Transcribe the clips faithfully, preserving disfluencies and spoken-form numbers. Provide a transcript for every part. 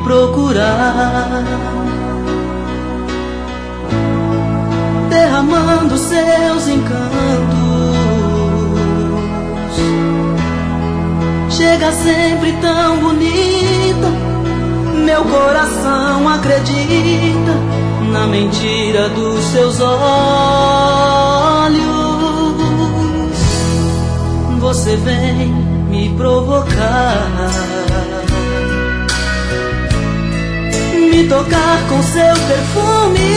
procurar, derramando seus encantos. Chega sempre tão bonita, meu coração acredita na mentira dos seus olhos. Você vem me provocar, me tocar com seu perfume.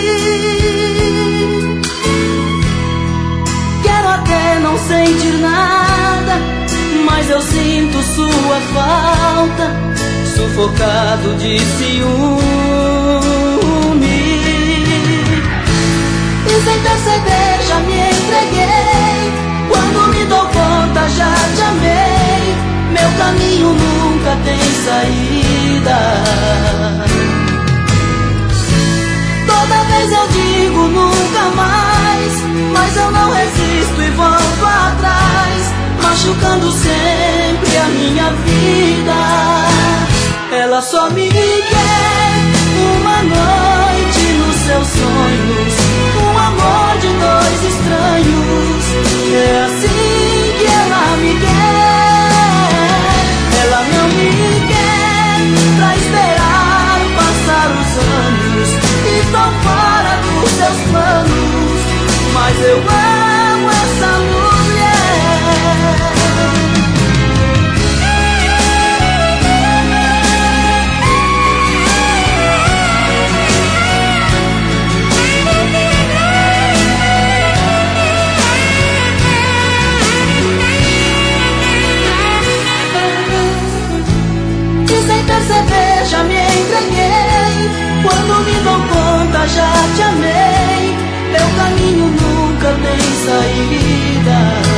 Quero até não sentir nada, mas eu sinto sua falta, sufocado de ciúme. E sem perceber já me entreguei, quando me dou conta já te amei. Meu caminho nunca tem saída. Toda vez eu digo nunca mais, mas eu não resisto e volto atrás, machucando sempre a minha vida. Ela só me quer uma noite nos seus sonhos, um amor de dois estranhos. É assim que ela me quer. Ela não me quer pra esperar passar os anos. Estou fora dos seus planos, mas eu amo essa mulher. Sem perceber já me entreguei, quando me dou conta já te amei. Meu caminho nunca tem saída.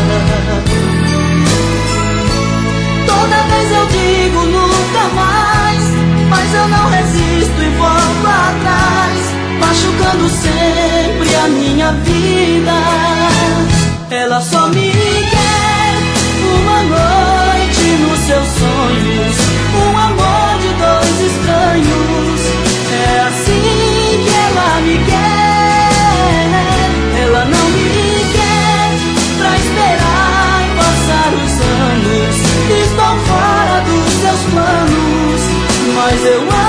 Toda vez eu digo nunca mais, mas eu não resisto e volto atrás, machucando sempre a minha vida. Ela só me quer uma noite nos seus sonhos, um amor de dois estranhos. É assim que ela me quer. Ela não me quer pra esperar passar os anos. Estou fora dos seus planos, mas eu amo